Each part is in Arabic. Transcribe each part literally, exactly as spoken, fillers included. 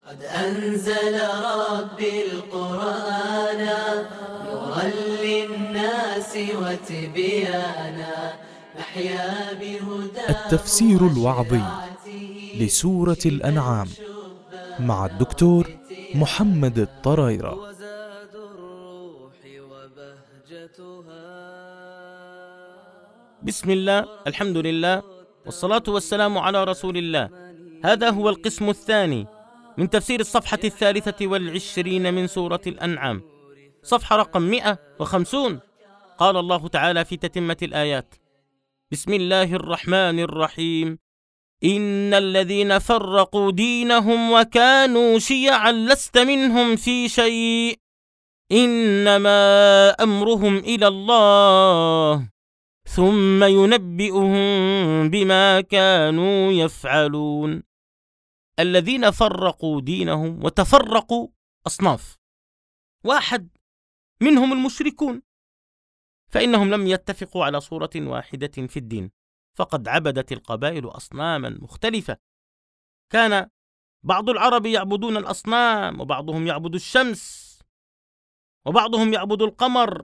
قد أنزل ربي القرآن نورا للناس وتبيانا نحيا بهدى التفسير الوعظي لسورة الأنعام مع الدكتور محمد الطرايرة. بسم الله، الحمد لله، والصلاة والسلام على رسول الله. هذا هو القسم الثاني من تفسير الصفحة الثالثة والعشرين من سورة الأنعام، صفحة رقم مئة وخمسون. قال الله تعالى في تتمة الآيات: بسم الله الرحمن الرحيم: إن الذين فرقوا دينهم وكانوا شيعا لست منهم في شيء إنما أمرهم إلى الله ثم ينبئهم بما كانوا يفعلون. الذين فرقوا دينهم، وتفرقوا أصناف. واحد منهم المشركون، فإنهم لم يتفقوا على صورة واحدة في الدين، فقد عبدت القبائل أصناما مختلفة. كان بعض العرب يعبدون الأصنام، وبعضهم يعبد الشمس، وبعضهم يعبد القمر،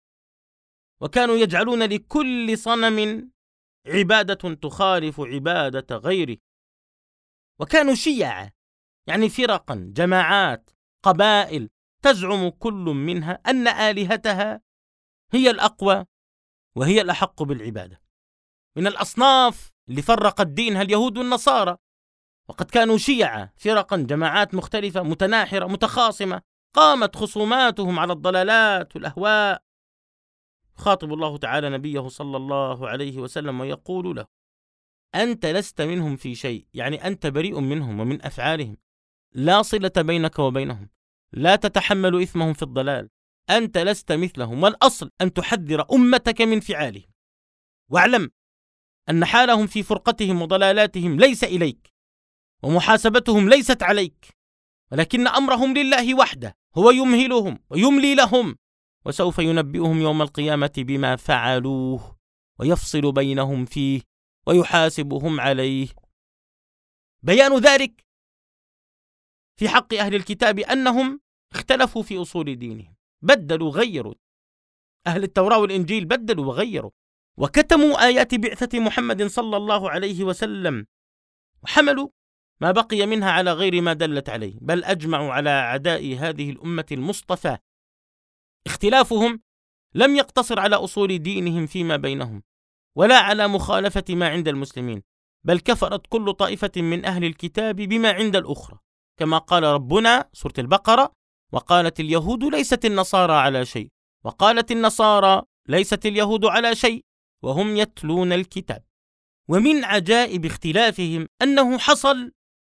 وكانوا يجعلون لكل صنم عبادة تخالف عبادة غيره. وكانوا شيعا، يعني فرقا، جماعات، قبائل تزعم كل منها أن آلهتها هي الأقوى وهي الأحق بالعبادة. من الأصناف اللي فرقت دينها اليهود والنصارى، وقد كانوا شيعا، فرقا، جماعات مختلفة متناحرة متخاصمة، قامت خصوماتهم على الضلالات والأهواء. يخاطب الله تعالى نبيه صلى الله عليه وسلم ويقول له: أنت لست منهم في شيء، يعني أنت بريء منهم ومن أفعالهم، لا صلة بينك وبينهم، لا تتحمل إثمهم في الضلال، أنت لست مثلهم، والأصل أن تحذر أمتك من فعالهم، واعلم أن حالهم في فرقتهم وضلالاتهم ليس إليك، ومحاسبتهم ليست عليك، ولكن أمرهم لله وحده، هو يمهلهم ويملي لهم، وسوف ينبئهم يوم القيامة بما فعلوه، ويفصل بينهم فيه، ويحاسبهم عليه. بيان ذلك في حق أهل الكتاب أنهم اختلفوا في أصول دينهم، بدلوا غيروا. أهل التوراة والإنجيل بدلوا وغيروا، وكتموا آيات بعثة محمد صلى الله عليه وسلم، وحملوا ما بقي منها على غير ما دلت عليه، بل أجمعوا على أعداء هذه الأمة المصطفى. اختلافهم لم يقتصر على أصول دينهم فيما بينهم، ولا على مخالفة ما عند المسلمين، بل كفرت كل طائفة من أهل الكتاب بما عند الأخرى، كما قال ربنا سورة البقرة: وقالت اليهود ليست النصارى على شيء، وقالت النصارى ليست اليهود على شيء، وهم يتلون الكتاب. ومن عجائب اختلافهم أنه حصل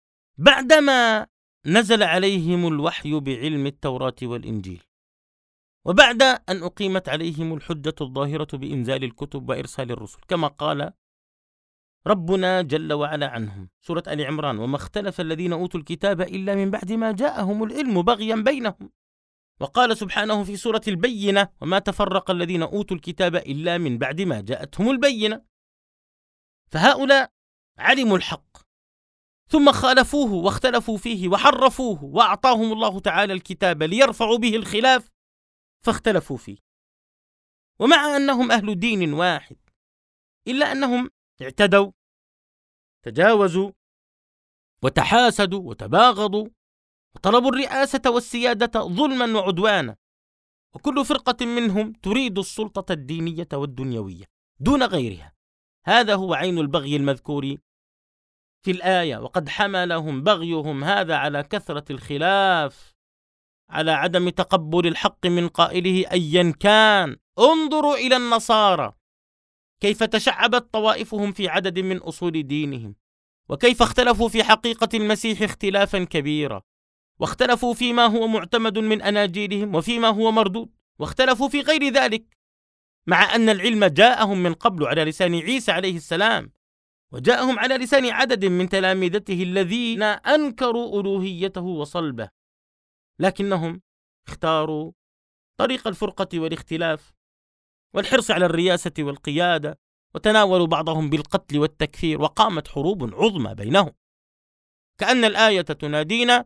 بعدما نزل عليهم الوحي بعلم التوراة والإنجيل، وبعد أن أقيمت عليهم الحجة الظاهرة بإنزال الكتب وإرسال الرسل، كما قال ربنا جل وعلا عنهم سورة آل عمران: وما اختلف الذين أوتوا الكتاب إلا من بعد ما جاءهم العلم بغيا بينهم. وقال سبحانه في سورة البينة: وما تفرق الذين أوتوا الكتاب إلا من بعد ما جاءتهم البينة. فهؤلاء علموا الحق ثم خالفوه واختلفوا فيه وحرفوه، وأعطاهم الله تعالى الكتاب ليرفعوا به الخلاف فاختلفوا فيه. ومع أنهم أهل دين واحد، إلا أنهم اعتدوا، تجاوزوا، وتحاسدوا، وتباغضوا، وطلبوا الرئاسة والسيادة ظلما وعدوانا، وكل فرقة منهم تريد السلطة الدينية والدنيوية دون غيرها. هذا هو عين البغي المذكور في الآية. وقد حملهم بغيهم هذا على كثرة الخلاف، على عدم تقبل الحق من قائله أيا كان. انظروا إلى النصارى كيف تشعبت طوائفهم في عدد من أصول دينهم، وكيف اختلفوا في حقيقة المسيح اختلافا كبيرا، واختلفوا فيما هو معتمد من أناجيلهم وفيما هو مردود، واختلفوا في غير ذلك، مع أن العلم جاءهم من قبل على لسان عيسى عليه السلام، وجاءهم على لسان عدد من تلامذته الذين أنكروا ألوهيته وصلبه، لكنهم اختاروا طريق الفرقة والاختلاف والحرص على الرياسة والقيادة، وتناولوا بعضهم بالقتل والتكفير، وقامت حروب عظمى بينهم. كأن الآية تنادينا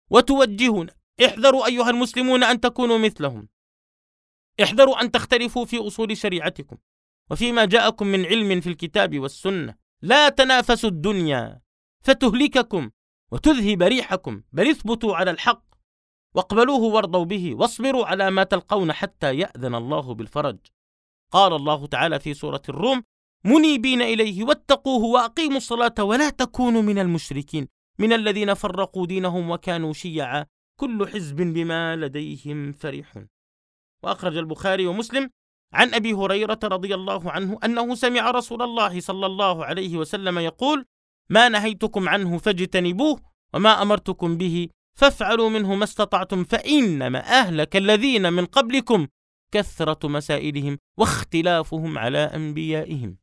وتوجهنا. احذروا أيها المسلمون أن تكونوا مثلهم، احذروا أن تختلفوا في أصول شريعتكم وفيما جاءكم من علم في الكتاب والسنة. لا تنافسوا الدنيا فتهلككم وتذهب ريحكم، بل اثبتوا على الحق واقبلوه وارضوا به واصبروا على ما تلقون حتى يأذن الله بالفرج. قال الله تعالى في سورة الروم: منيبين إليه واتقوه وأقيموا الصلاة ولا تكونوا من المشركين من الذين فرقوا دينهم وكانوا شيعا كل حزب بما لديهم فرحون. وأخرج البخاري ومسلم عن أبي هريرة رضي الله عنه أنه سمع رسول الله صلى الله عليه وسلم يقول: ما نهيتكم عنه فاجتنبوه وما أمرتكم به فافعلوا منه ما استطعتم، فإنما أهلك الذين من قبلكم كثرة مسائلهم واختلافهم على أنبيائهم.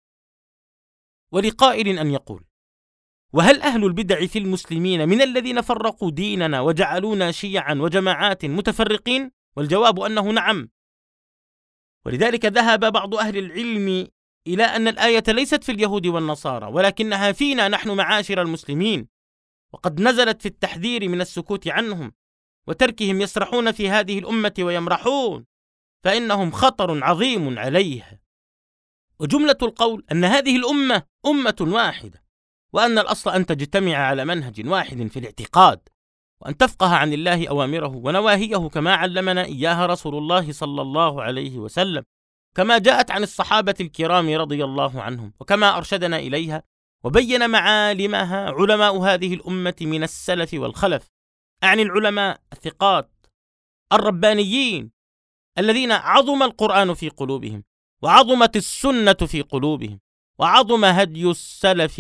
ولقائل أن يقول: وهل أهل البدع في المسلمين من الذين فرقوا ديننا وجعلونا شيعا وجماعات متفرقين؟ والجواب أنه نعم. ولذلك ذهب بعض أهل العلم إلى أن الآية ليست في اليهود والنصارى ولكنها فينا نحن معاشر المسلمين، وقد نزلت في التحذير من السكوت عنهم وتركهم يسرحون في هذه الأمة ويمرحون، فإنهم خطر عظيم عليها. وجملة القول أن هذه الأمة أمة واحدة، وأن الأصل أن تجتمع على منهج واحد في الاعتقاد، وأن تفقه عن الله أوامره ونواهيه كما علمنا إياها رسول الله صلى الله عليه وسلم، كما جاءت عن الصحابة الكرام رضي الله عنهم، وكما أرشدنا إليها وبين معالمها علماء هذه الأمة من السلف والخلف. أعني العلماء الثقات الربانيين الذين عظم القرآن في قلوبهم وعظمت السنة في قلوبهم وعظم هدي السلف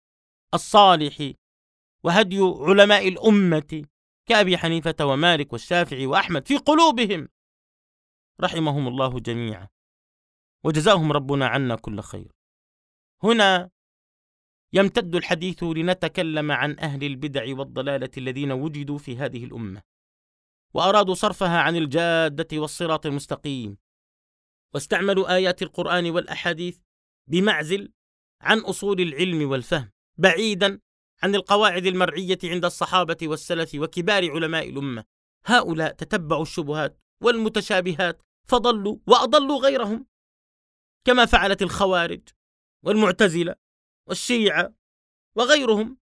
الصالح وهدي علماء الأمة كأبي حنيفة ومالك والشافعي وأحمد في قلوبهم، رحمهم الله جميعا وجزاهم ربنا عنا كل خير. هنا يمتد الحديث لنتكلم عن أهل البدع والضلالة الذين وجدوا في هذه الأمة وأرادوا صرفها عن الجادة والصراط المستقيم، واستعملوا آيات القرآن والأحاديث بمعزل عن أصول العلم والفهم، بعيدا عن القواعد المرعية عند الصحابة والسلف وكبار علماء الأمة. هؤلاء تتبعوا الشبهات والمتشابهات فضلوا وأضلوا غيرهم، كما فعلت الخوارج والمعتزلة والشيعة وغيرهم.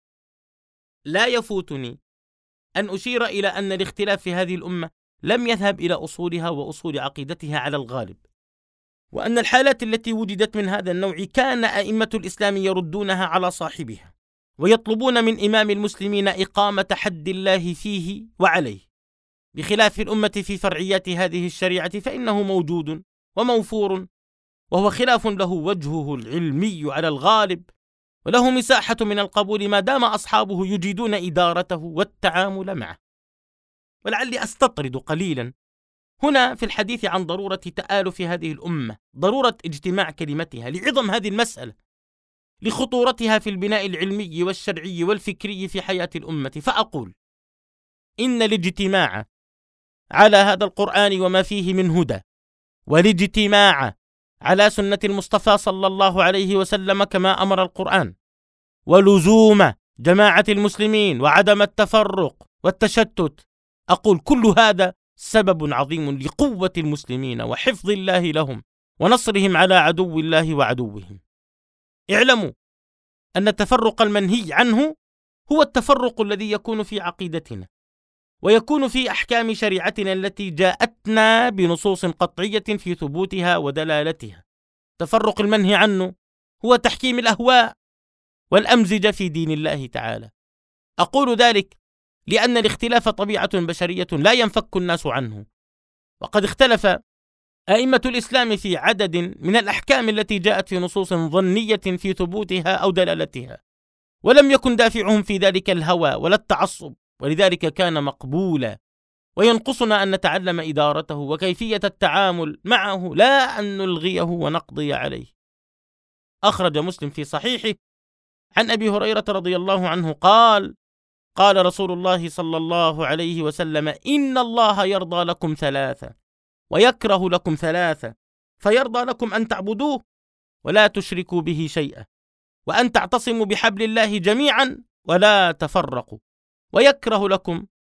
لا يفوتني أن أشير إلى أن الاختلاف في هذه الأمة لم يذهب إلى أصولها وأصول عقيدتها على الغالب، وأن الحالات التي وجدت من هذا النوع كان أئمة الإسلام يردونها على صاحبها ويطلبون من إمام المسلمين إقامة حد الله فيه وعليه، بخلاف الأمة في فرعيات هذه الشريعة فإنه موجود وموفور، وهو خلاف له وجهه العلمي على الغالب وله مساحة من القبول ما دام أصحابه يجيدون إدارته والتعامل معه. ولعلي أستطرد قليلا هنا في الحديث عن ضرورة تآلف هذه الأمة، ضرورة اجتماع كلمتها لعظم هذه المسألة، لخطورتها في البناء العلمي والشرعي والفكري في حياة الأمة، فأقول إن الاجتماع على هذا القرآن وما فيه من هدى، والاجتماع على سنة المصطفى صلى الله عليه وسلم كما أمر القرآن، ولزوم جماعة المسلمين وعدم التفرق والتشتت، أقول كل هذا سبب عظيم لقوة المسلمين وحفظ الله لهم ونصرهم على عدو الله وعدوهم. اعلموا أن التفرق المنهي عنه هو التفرق الذي يكون في عقيدتنا ويكون في أحكام شريعتنا التي جاءتنا بنصوص قطعية في ثبوتها ودلالتها. التفرق المنهي عنه هو تحكيم الأهواء والأمزجة في دين الله تعالى. أقول ذلك لأن الاختلاف طبيعة بشرية لا ينفك الناس عنه، وقد اختلف أئمة الإسلام في عدد من الأحكام التي جاءت في نصوص ظنية في ثبوتها أو دلالتها، ولم يكن دافعهم في ذلك الهوى ولا التعصب، ولذلك كان مقبولا، وينقصنا أن نتعلم إدارته وكيفية التعامل معه لا أن نلغيه ونقضي عليه. أخرج مسلم في صحيحه عن أبي هريرة رضي الله عنه قال: قال رسول الله صلى الله عليه وسلم: إن الله يرضى لكم ثلاثة ويكره لكم ثلاثة، فيرضى لكم أن تعبدوه ولا تشركوا به شيئا، وأن تعتصموا بحبل الله جميعا ولا تفرقوا، ويكره لكم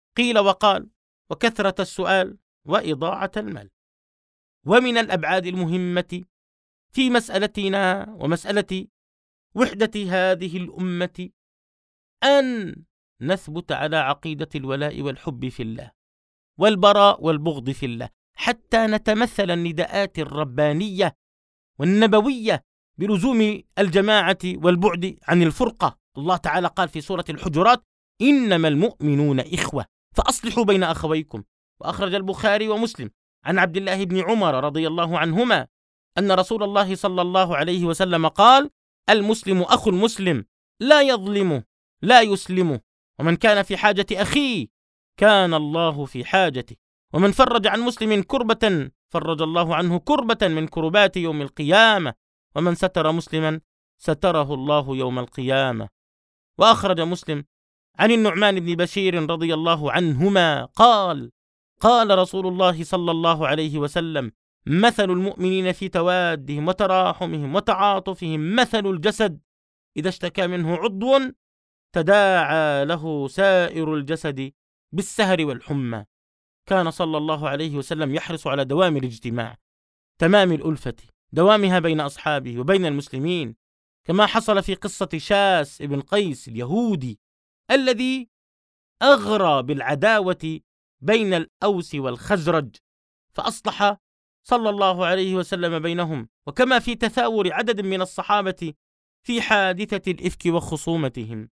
قيل وقال وكثرة السؤال وإضاعة المال. ومن الأبعاد المهمة في مسألتنا ومسألة وحدة هذه الأمة أن نثبت على عقيدة الولاء والحب في الله والبراء والبغض في الله، حتى نتمثل النداءات الربانية والنبوية بلزوم الجماعة والبعد عن الفرقة. الله تعالى قال في سورة الحجرات: إنما المؤمنون إخوة فأصلحوا بين أخويكم. وأخرج البخاري ومسلم عن عبد الله بن عمر رضي الله عنهما أن رسول الله صلى الله عليه وسلم قال: المسلم أخو المسلم لا يظلمه لا يسلمه، ومن كان في حاجة أخيه كان الله في حاجته، ومن فرج عن مسلم كربة فرج الله عنه كربة من كربات يوم القيامة، ومن ستر مسلما ستره الله يوم القيامة. وأخرج مسلم عن النعمان بن بشير رضي الله عنهما قال: قال رسول الله صلى الله عليه وسلم: مثل المؤمنين في توادهم وتراحمهم وتعاطفهم مثل الجسد إذا اشتكى منه عضو تداعى له سائر الجسد بالسهر والحمى. كان صلى الله عليه وسلم يحرص على دوام الاجتماع، تمام الألفة، دوامها بين أصحابه وبين المسلمين، كما حصل في قصة شاس بن قيس اليهودي الذي أغرى بالعداوة بين الأوس والخزرج، فأصلح صلى الله عليه وسلم بينهم، وكما في تثاور عدد من الصحابة في حادثة الإفك وخصومتهم.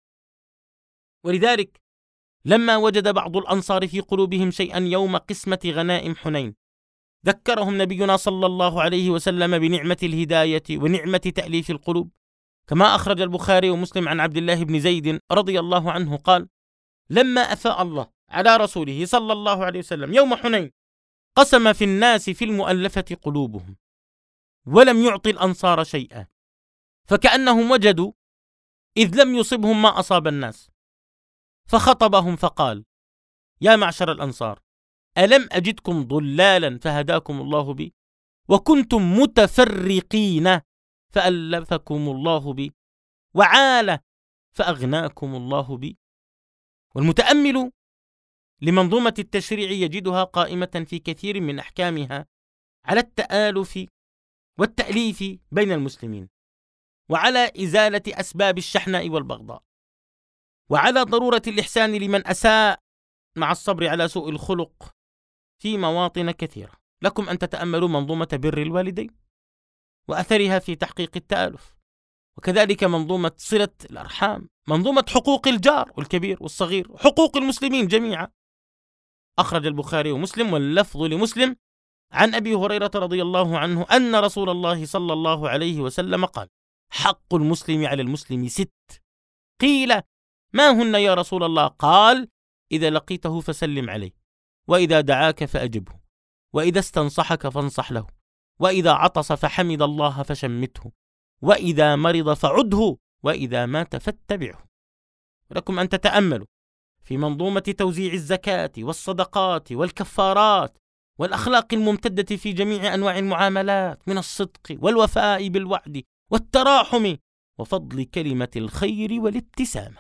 ولذلك لما وجد بعض الأنصار في قلوبهم شيئا يوم قسمة غنائم حنين، ذكرهم نبينا صلى الله عليه وسلم بنعمة الهداية ونعمة تأليف القلوب، كما أخرج البخاري ومسلم عن عبد الله بن زيد رضي الله عنه قال: لما أفاء الله على رسوله صلى الله عليه وسلم يوم حنين قسم في الناس في المؤلفة قلوبهم، ولم يعطي الأنصار شيئا، فكأنهم وجدوا إذ لم يصبهم ما أصاب الناس، فخطبهم فقال: يا معشر الأنصار، ألم أجدكم ضلالا فهداكم الله بي، وكنتم متفرقين فألفكم الله بي، وعالة فأغناكم الله بي. والمتأمل لمنظومة التشريع يجدها قائمة في كثير من أحكامها على التآلف والتأليف بين المسلمين، وعلى إزالة أسباب الشحناء والبغضاء، وعلى ضرورة الإحسان لمن أساء مع الصبر على سوء الخلق في مواطن كثيرة. لكم أن تتأملوا منظومة بر الوالدين وأثرها في تحقيق التآلف، وكذلك منظومة صلة الأرحام، منظومة حقوق الجار والكبير والصغير، حقوق المسلمين جميعا. أخرج البخاري ومسلم واللفظ لمسلم عن أبي هريرة رضي الله عنه أن رسول الله صلى الله عليه وسلم قال: حق المسلم على المسلم ست. قيل: ما هن يا رسول الله؟ قال: إذا لقيته فسلم عليه، وإذا دعاك فأجبه، وإذا استنصحك فانصح له، وإذا عطس فحمد الله فشمته، وإذا مرض فعده، وإذا مات فاتبعه. ولكم أن تتأملوا في منظومة توزيع الزكاة والصدقات والكفارات والأخلاق الممتدة في جميع أنواع المعاملات من الصدق والوفاء بالوعد والتراحم وفضل كلمة الخير والابتسامة.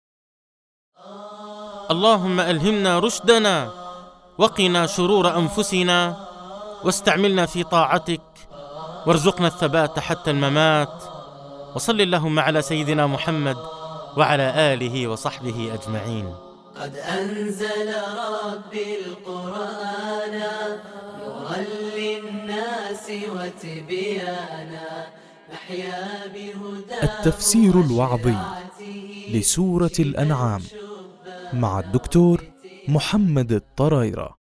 اللهم ألهمنا رشدنا وقنا شرور أنفسنا، واستعملنا في طاعتك، وارزقنا الثبات حتى الممات. وصل اللهم على سيدنا محمد وعلى آله وصحبه أجمعين. قد أنزل ربي القرآن نورا للناس وتبيانا نحيا بهداه. التفسير الوعظي لسورة الأنعام مع الدكتور محمد الطرايرة.